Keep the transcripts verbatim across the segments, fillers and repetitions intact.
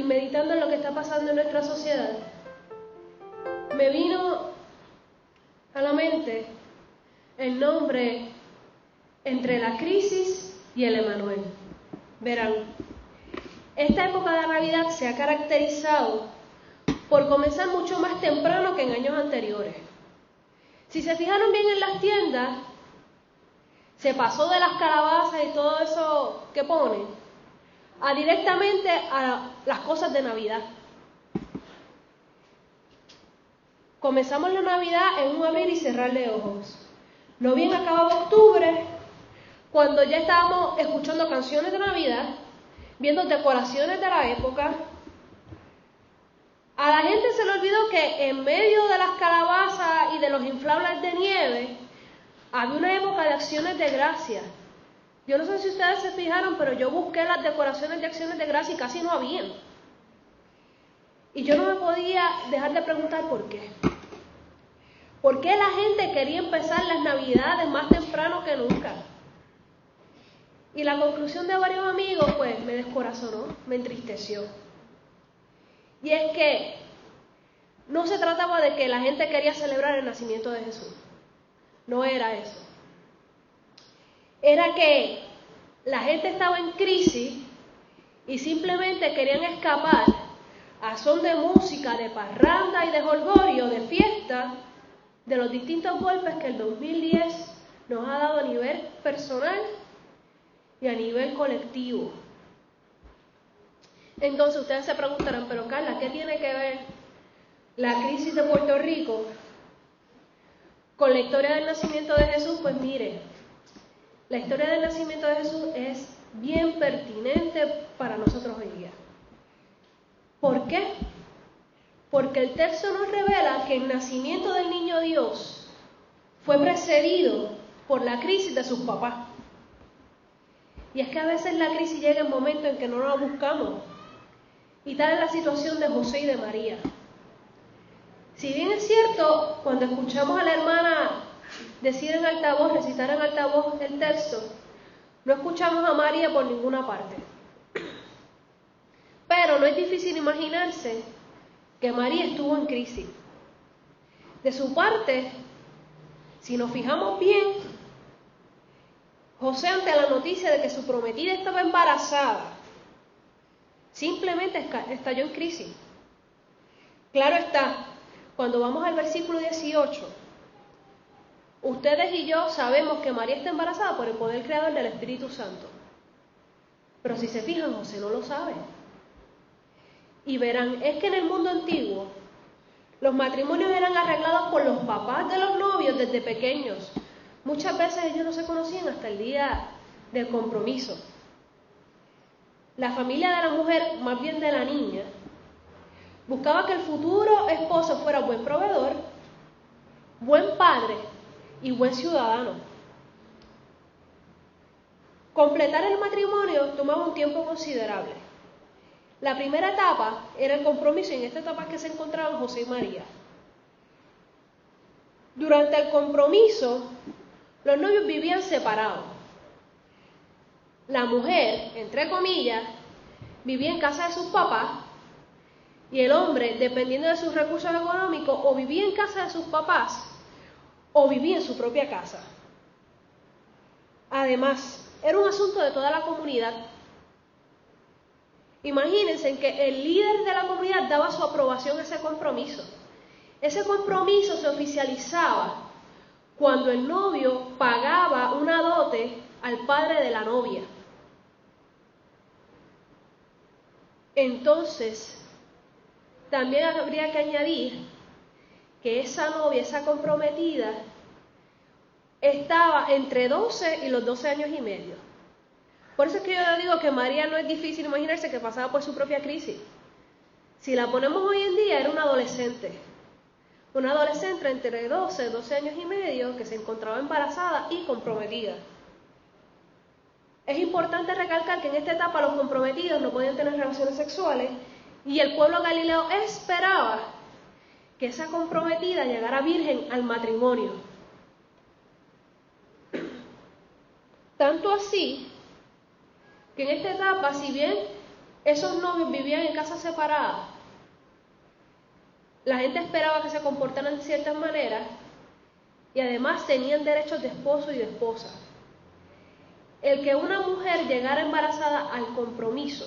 meditando en lo que está pasando en nuestra sociedad, me vino a la mente el nombre Entre la Crisis y el Emanuel. Verán, esta época de Navidad se ha caracterizado por comenzar mucho más temprano que en años anteriores. Si se fijaron bien en las tiendas, se pasó de las calabazas y todo eso que ponen a directamente a las cosas de Navidad. Comenzamos la Navidad en un abrir y cerrar de ojos. No bien acababa octubre, cuando ya estábamos escuchando canciones de Navidad, viendo decoraciones de la época. A la gente se le olvidó que en medio de las calabazas y de los inflables de nieve había una época de acciones de gracia. Yo no sé si ustedes se fijaron, pero yo busqué las decoraciones de acciones de gracia y casi no habían. Y yo no me podía dejar de preguntar por qué. ¿Por qué la gente quería empezar las Navidades más temprano que nunca? Y la conclusión de varios amigos, pues, me descorazonó, me entristeció. Y es que no se trataba de que la gente quería celebrar el nacimiento de Jesús. No era eso. Era que la gente estaba en crisis y simplemente querían escapar a son de música, de parranda y de jolgorio, de fiesta, de los distintos golpes que el dos mil diez nos ha dado a nivel personal y a nivel colectivo. Entonces ustedes se preguntarán, pero Carla, ¿qué tiene que ver la crisis de Puerto Rico con la historia del nacimiento de Jesús? Pues mire, la historia del nacimiento de Jesús es bien pertinente para nosotros hoy día. ¿Por qué? Porque el texto nos revela que el nacimiento del niño Dios fue precedido por la crisis de sus papás. Y es que a veces la crisis llega en momentos en que no la buscamos. Y tal es la situación de José y de María. Si bien es cierto, cuando escuchamos a la hermana decir en altavoz, recitar en altavoz el texto, no escuchamos a María por ninguna parte. Pero no es difícil imaginarse que María estuvo en crisis. De su parte, si nos fijamos bien, José, ante la noticia de que su prometida estaba embarazada, simplemente estalló en crisis. Claro está, cuando vamos al versículo dieciocho, ustedes y yo sabemos que María está embarazada por el poder creador del Espíritu Santo. Pero si se fijan, José no lo sabe. Y verán, es que en el mundo antiguo, los matrimonios eran arreglados por los papás de los novios desde pequeños. Muchas veces ellos no se conocían hasta el día del compromiso. La familia de la mujer, más bien de la niña, buscaba que el futuro esposo fuera buen proveedor, buen padre y buen ciudadano. Completar el matrimonio tomaba un tiempo considerable. La primera etapa era el compromiso, y en esta etapa es que se encontraban José y María. Durante el compromiso, los novios vivían separados. La mujer, entre comillas, vivía en casa de sus papás, y el hombre, dependiendo de sus recursos económicos, o vivía en casa de sus papás o vivía en su propia casa. Además, era un asunto de toda la comunidad. Imagínense en que el líder de la comunidad daba su aprobación a ese compromiso. Ese compromiso se oficializaba cuando el novio pagaba una dote al padre de la novia. Entonces, también habría que añadir que esa novia, esa comprometida, estaba entre doce y los doce años y medio. Por eso es que yo le digo que María no es difícil imaginarse que pasaba por su propia crisis. Si la ponemos hoy en día, era una adolescente. Una adolescente entre doce y doce años y medio que se encontraba embarazada y comprometida. Es importante recalcar que en esta etapa los comprometidos no podían tener relaciones sexuales y el pueblo galileo esperaba que esa comprometida llegara virgen al matrimonio. Tanto así que en esta etapa, si bien esos novios vivían en casas separadas, la gente esperaba que se comportaran de ciertas maneras y además tenían derechos de esposo y de esposa. El que una mujer llegara embarazada al compromiso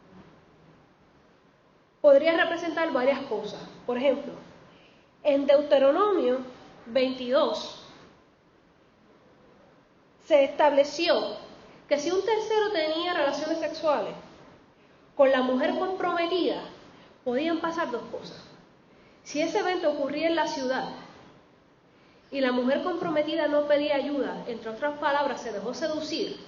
podría representar varias cosas. Por ejemplo, en Deuteronomio veintidós se estableció que si un tercero tenía relaciones sexuales con la mujer comprometida, podían pasar dos cosas. Si ese evento ocurría en la ciudad y la mujer comprometida no pedía ayuda, entre otras palabras, se dejó seducir,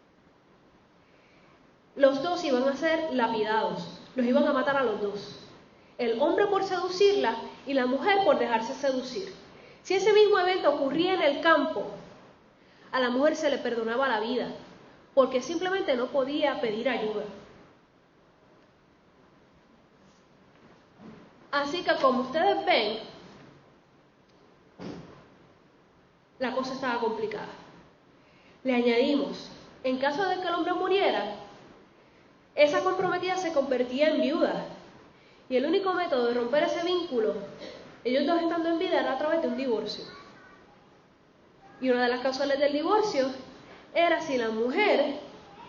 los dos iban a ser lapidados, los iban a matar a los dos. El hombre por seducirla y la mujer por dejarse seducir. Si ese mismo evento ocurría en el campo, a la mujer se le perdonaba la vida, porque simplemente no podía pedir ayuda. Así que como ustedes ven, la cosa estaba complicada. Le añadimos, en caso de que el hombre muriera, esa comprometida se convertía en viuda. Y el único método de romper ese vínculo, ellos dos estando en vida, era a través de un divorcio. Y una de las causales del divorcio era si la mujer,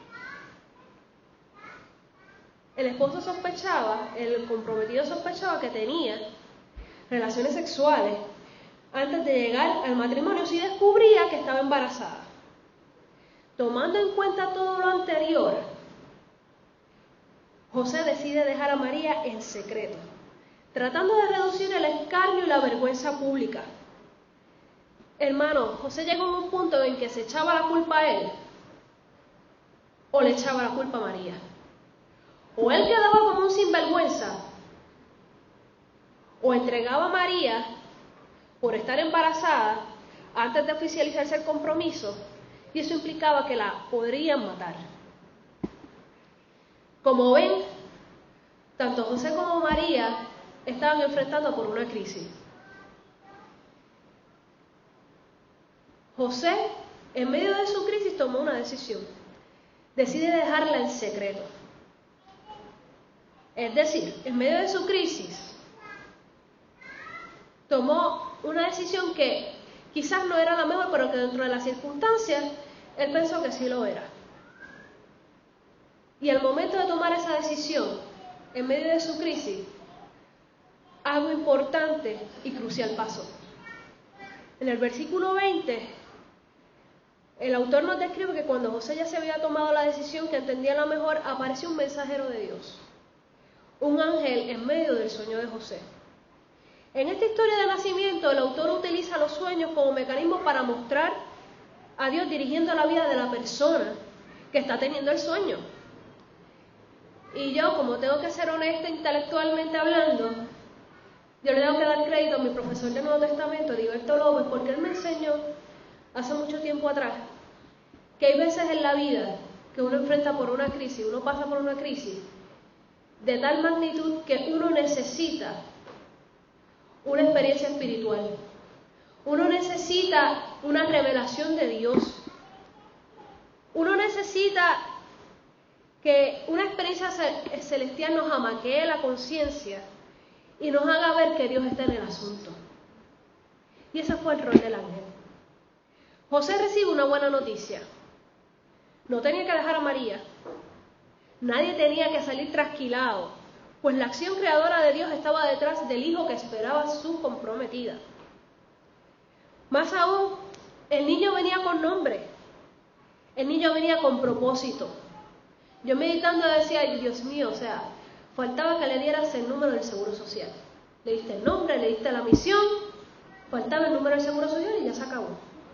el esposo sospechaba, el comprometido sospechaba que tenía relaciones sexuales antes de llegar al matrimonio, si descubría que estaba embarazada. Tomando en cuenta todo lo anterior, José decide dejar a María en secreto, tratando de reducir el escarnio y la vergüenza pública. Hermano, José llegó a un punto en que se echaba la culpa a él o le echaba la culpa a María. O él quedaba como un sinvergüenza, o entregaba a María por estar embarazada antes de oficializarse el compromiso, y eso implicaba que la podrían matar. Como ven, tanto José como María estaban enfrentando por una crisis. José, en medio de su crisis, tomó una decisión. Decide dejarla en secreto. Es decir, en medio de su crisis, tomó una decisión que quizás no era la mejor, pero que dentro de las circunstancias, él pensó que sí lo era. Y al momento de tomar esa decisión, en medio de su crisis, algo importante y crucial pasó. En el versículo veinte, el autor nos describe que cuando José ya se había tomado la decisión que entendía la mejor, apareció un mensajero de Dios, un ángel en medio del sueño de José. En esta historia de nacimiento, el autor utiliza los sueños como mecanismo para mostrar a Dios dirigiendo la vida de la persona que está teniendo el sueño. Y yo, como tengo que ser honesta intelectualmente hablando, yo le tengo que dar crédito a mi profesor de Nuevo Testamento, Heriberto López, porque él me enseñó hace mucho tiempo atrás que hay veces en la vida que uno enfrenta por una crisis, uno pasa por una crisis de tal magnitud que uno necesita una experiencia espiritual. Uno necesita una revelación de Dios. Uno necesita que una experiencia celestial nos amaquee la conciencia y nos haga ver que Dios está en el asunto. Y ese fue el rol del ángel. José recibe una buena noticia. No tenía que dejar a María. Nadie tenía que salir trasquilado, pues la acción creadora de Dios estaba detrás del hijo que esperaba su comprometida. Más aún, el niño venía con nombre. El niño venía con propósito. Yo meditando decía, ay, Dios mío, o sea, faltaba que le dieras el número del Seguro Social. Le diste el nombre, le diste la misión, faltaba el número del Seguro Social y ya se acabó.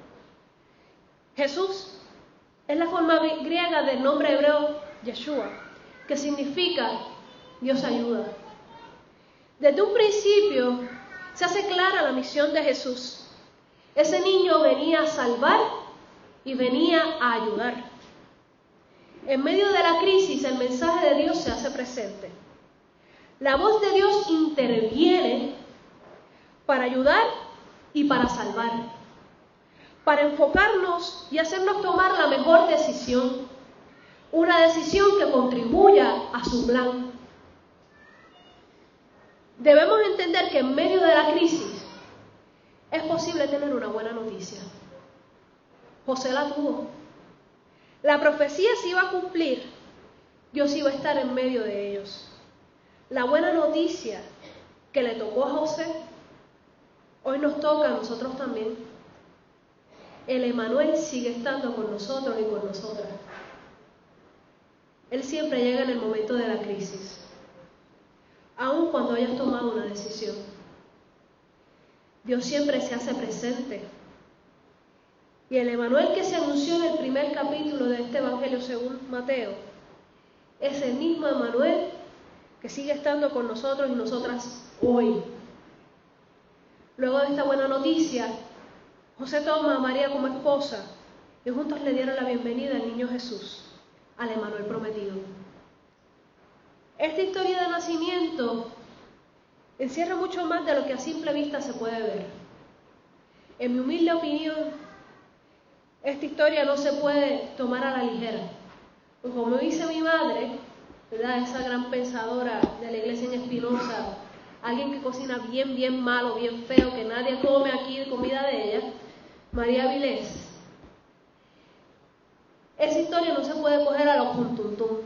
Jesús es la forma griega del nombre hebreo Yeshua, que significa Dios ayuda. Desde un principio se hace clara la misión de Jesús. Ese niño venía a salvar y venía a ayudar. En medio de la crisis, el mensaje de Dios se hace presente. La voz de Dios interviene para ayudar y para salvar, para enfocarnos y hacernos tomar la mejor decisión. una decisión que contribuya a su plan. Debemos entender que en medio de la crisis es posible tener una buena noticia. José la tuvo. La profecía se iba a cumplir. Dios iba a estar en medio de ellos. La buena noticia que le tocó a José, hoy nos toca a nosotros también. El Emmanuel sigue estando con nosotros y con nosotras. Él siempre llega en el momento de la crisis, aun cuando hayas tomado una decisión. Dios siempre se hace presente. Y el Emmanuel que se anunció en el primer capítulo de este Evangelio según Mateo, es el mismo Emmanuel que sigue estando con nosotros y nosotras hoy. Luego de esta buena noticia, José toma a María como esposa y juntos le dieron la bienvenida al niño Jesús, al Emmanuel prometido. Esta historia de nacimiento encierra mucho más de lo que a simple vista se puede ver. En mi humilde opinión, esta historia no se puede tomar a la ligera. Pues como dice mi madre, ¿verdad?, esa gran pensadora de la iglesia en Espinosa, alguien que cocina bien, bien malo, bien feo, que nadie come aquí de comida de ella, María Vilés. Esa historia no se puede coger a lo juntuntum.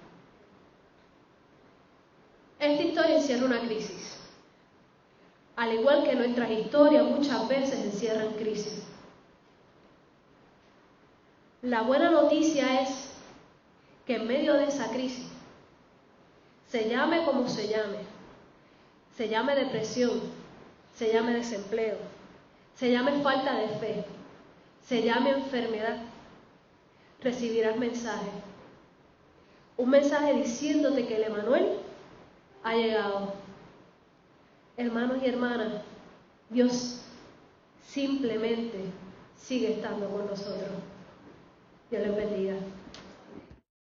Esta historia encierra una crisis. Al igual que nuestras historias muchas veces encierran crisis. La buena noticia es que en medio de esa crisis, se llame como se llame, se llame depresión, se llame desempleo, se llame falta de fe, se llame enfermedad, recibirás mensaje. Un mensaje diciéndote que el Emmanuel ha llegado. Hermanos y hermanas, Dios simplemente sigue estando con nosotros. Dios les bendiga.